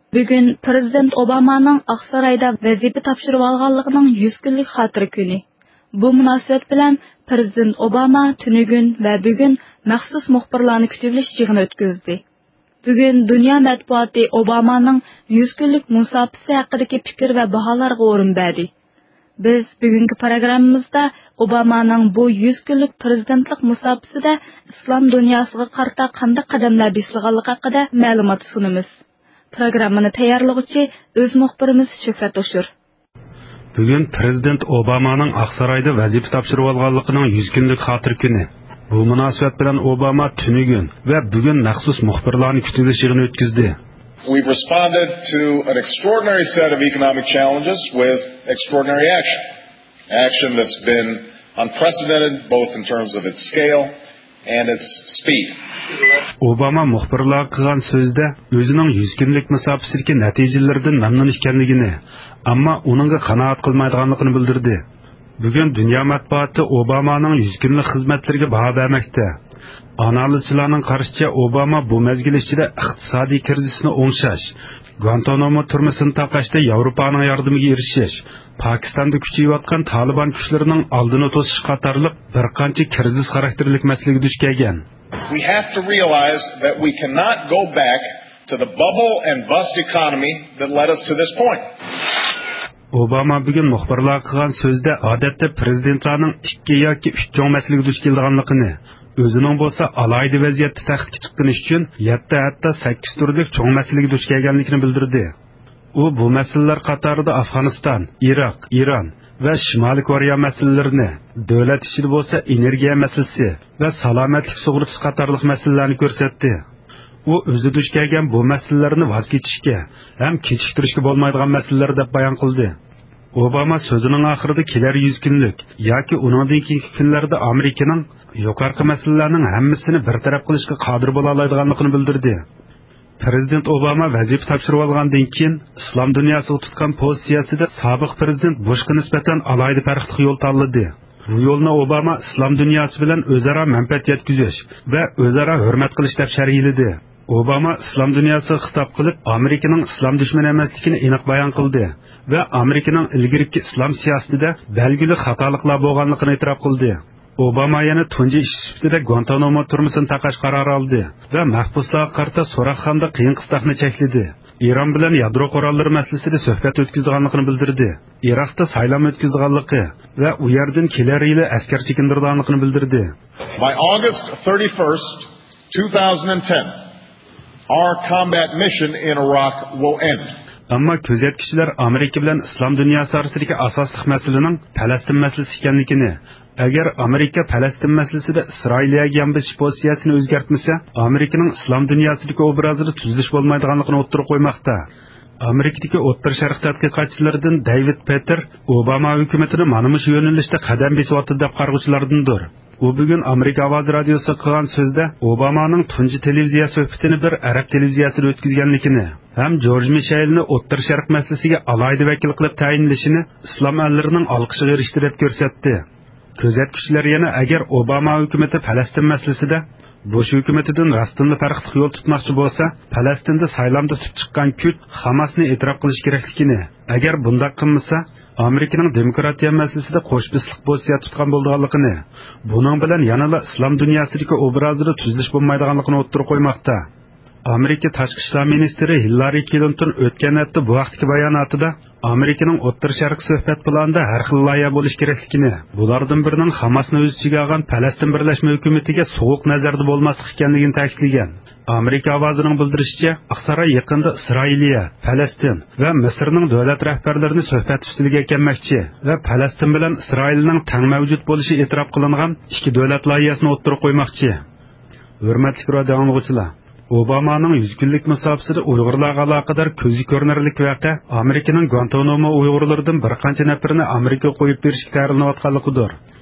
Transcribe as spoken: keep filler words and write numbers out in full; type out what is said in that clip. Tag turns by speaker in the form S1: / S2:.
S1: Bugun Prezident Obamaning Aqsaroyda vazifa topshirib olganligining yuz kunlik xotira kuni. Bu munosabat bilan Prezident Obama tunugun va bugun maxsus muxbirlarni kutib olish yig'ini o'tkazdi. Bugun dunyo matbuoti Obamaning yuz kunlik musofasi haqidagi fikr va baholarga o'rin berdi. Biz bugungi programmamizda Obamaning bu yuz kunlik prezidentlik musofasida islom dunyosiga qarata qanday qadamlar besilganligi haqida ma'lumot sunamiz. Programmani tayyorlovchi o'z muxbirimiz Shuhrat Oshur.
S2: Bugun Prezident Obamaning Aqsaroyda vazifa topshirib olganligining yuz kunlik xotir kuni. Bu munosabat bilan Obama tunugun va bugun maxsus muxbirlarni kutish yig'ini o'tkazdi.
S3: We've responded to an extraordinary set of economic challenges with extraordinary action. Action that's been unprecedented both in terms of its scale and its speed.
S2: Obama muxbirlar qilgan so'zda o'zining yuz kunlik musofasidagi natijalaridan mamnun ekanligini, ammo uningga qanoat qilmaydiganligini bildirdi. Bugun dunyo matbuoti Obamaning yuz kunlik xizmatlariga baho bermoqda. Analizchilarning qarashicha Obama bu mezgil ichida iqtisodiy krizisni o'ngshash, Guantanamo turmasini taqashda Yevropaning yordamiga erishish, Pokistonda kuchayayotgan Taliban kuchlarining oldini to'sish qatorliq bir qancha krizis xarakterlik masalaga duch kelgan.
S3: We have to realize that we cannot go back to the bubble and bust economy that led us to this point.
S2: Obama bugun muxbirlar qilgan so'zda odatda prezidentlarning ikki yoki uch cho'ng masalaga duch kelganligini, o'zining bo'lsa alayda vaziyatda taxtga chiqqani uchun yetti hatto sakkiz turlik cho'ng masalaga duch kelganligini bildirdi. U bu masalalar qatorida Afg'oniston, Iroq, Eron va Shimoliy Koreya masalalarini, davlat ishida bo'lsa energiya masalasi va salomatlik sug'urtasi qatorliq masalalarni ko'rsatdi. U o'zi duch kelgan bu masalalarni voz kechishga ham kechiktirishga bo'lmaydigan masalalar deb bayon qildi. Obama so'zining oxirida kelar yuz kunlik yoki undan keyingi kunlarda Amerikaning yuqorqi masalalarning hammasini bartaraf qilishga qodir bo'la oladiganligini bildirdi. Prezident Obama vazifa topshirib olgandan keyin islom dunyosiga tutgan pozitsiyasida sobiq prezident Bushga nisbatan alohida farqli yo'l tanladi. Bu yo'lni Obama islom dunyosi bilan o'zaro manfaat yetkazish va o'zaro hurmat qilish deb sharhladi. Obama islom dunyosiga xitob qilib, Amerikaning islom dushmani emasligini aniq bayon qildi va Amerikaning ilgirki islom siyosatida belgili xatoliklar bo'lganligini e'tirof qildi. Obama yana tunji ish sifatida Guantanamo turmasini taqash qarori oldi va mahbuslarga qarata so'roqxonada qiyin qistoqni chekladi. Eron bilan yadro qurollari masalasida suhbat o'tkazganligini bildirdi. Iroqda saylam o'tkazganligi va u yerdan kelar yili askar chekindirganligini bildirdi.
S3: By August thirty-first, two thousand ten, our combat mission in Iraq will end.
S2: Ammo kuzatuvchilar Amerika bilan islom dunyosi orasidagi asosli masalaning Falastin masalasi ekanligini, agar Amerika Falastin masalasida Isroilga yambish pozitsiyasini o'zgartmasa, Amerikaning islom dunyosidagi obrazida tuzilish bo'lmaydiganligini o'ttirib qo'ymoqda. Amerikadagi O'rta Sharq tadqiqotchilaridan David Peter Obama hukumatini mana shu yo'nalishda qadam bosyapti deb qarg'uvchilardandir. U bugun Amerika ovoz radiosi qilgan so'zda Obamaning tunji televiziya suhbatini bir arab televiziyasida o'tkazganligini, ham George Michelni O'rta Sharq masalasiga alohida vakil qilib tayinlashini islom allarining olqishiga erishdi deb ko'rsatdi. Kuzatuvchilar yana agar Obama hukumati Falastin masalasida Bush hukumatidan rastinli farqli yo'l tutmoqchi bo'lsa, Falastinda saylamda tutib chiqqan kuch Hamasni e'tirof qilish kerakligini, agar bunday qilmasa, Amerikaning demokratiya masalasida qo'shbisliq pozitsiya tutgan bo'lganligini, buning bilan yanada islom dunyosidagi obrazida tuzilish bo'lmaydiganligini o'ttirib qo'ymoqda. Amerika tashqi ishlar ministri Hillary Clinton o'tgan hafta bu vaqtdagi bayonotida Amerikaning O'rta Sharq suhbat planida har xil loyiha bo'lish kerakligini, bulardan birining Hamasni o'z ichiga olgan Falastin birlashma hukumatiga sovuq nazarda bo'lmaslik ekanligini ta'kidlagan. Amerika ovozining bildirishicha, Aqsaroy yaqinda Isroiliya, Falastin va Misrning davlat rahbarlarini suhbat ustida kelmoqchi va Falastin bilan Isroilning tang mavjud bo'lishi e'tirof qilingan ikki davlat loyihasini o'ttirib qo'ymoqchi. Hurmatli radio anglovchilar, Obamaning yuz kunlik musofasida Uyg'urlarga aloqador ko'zi ko'rinarli voqea Amerikaning Guantanamo Uyg'urlaridan bir qancha nafarini Amerikaga qo'yib berishga tayyorlanayotganligidir.